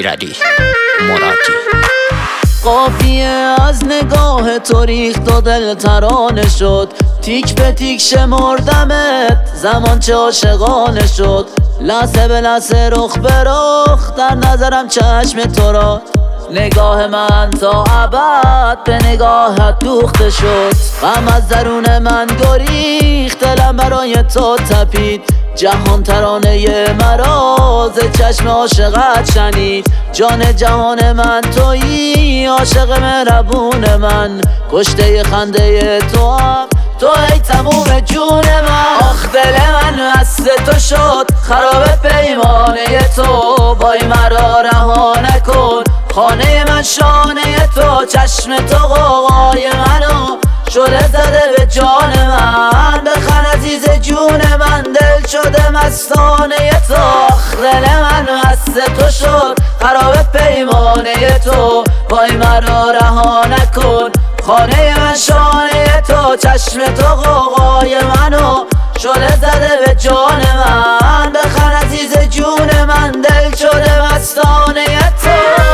امیرعلی مرادی. قافیه از نگاه تو ریخت و دل ترانه شد، تیک به تیک شمردمت زمان چه عاشقانه شد. لحظه به لحظه رخ به رخ در نظرم چشم تو را، نگاه من تا ابد به نگاهت دوخته شد. غم از درون من گریخت، دلم برای تو تپید، جهان ترانه مرا ز چشم عاشقت شنید. جان جهان من تویی، عاشق مهربون من، کشته خنده تو ای تموم جون من. آخ دل من مست تو شد، خراب پیمانه تو، وای مرا رها نکن، خانه من شانه تو. چشم تو غوغای منو شده زده به جان من، بخن عزیز جون من، دل شده مستانه تو. آخ دل من مست تو شد، خراب پیمانه تو، وای مرا رها نکن، خانه من شانه تو. چشم تو غوغای منو شده زده به جان من، بخن عزیز جون من، دل شده مستانه تو.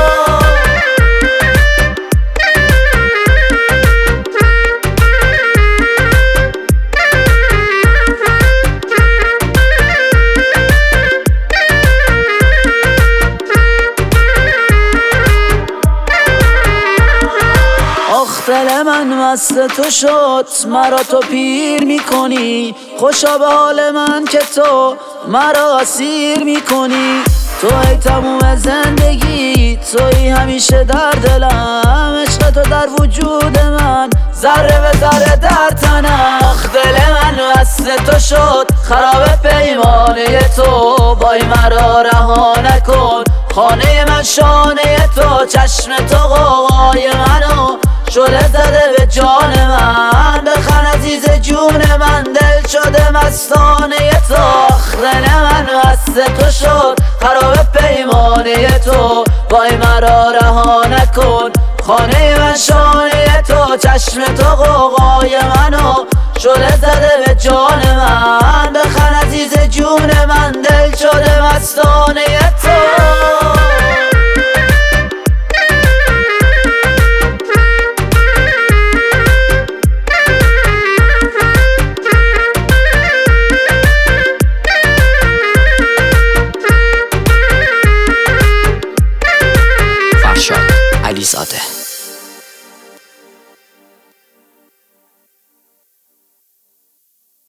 دل من مست تو شد، مرا تو پیر میکنی، خوشا به حال من که تو مرا اسیر میکنی. تو ای تموم زندگی، تویی همیشه در دلم، عشق تو در وجود من، ذره به ذره در تنم. آخ دل من مست تو شد، خراب پیمانه تو، وای مرا رها نکن، خانه من شانه تو. چشم تو غوغای منو شده زده به جان من، بخن عزیز جون من، دل شده مستانه تو. آخ دل من مست تو شد، خراب پیمانه تو، وای مرا رها نکن، خانه من شانه تو. چشم تو غوغای منو شده زده به جان من، بخن عزیز جون من، دل شده مستانه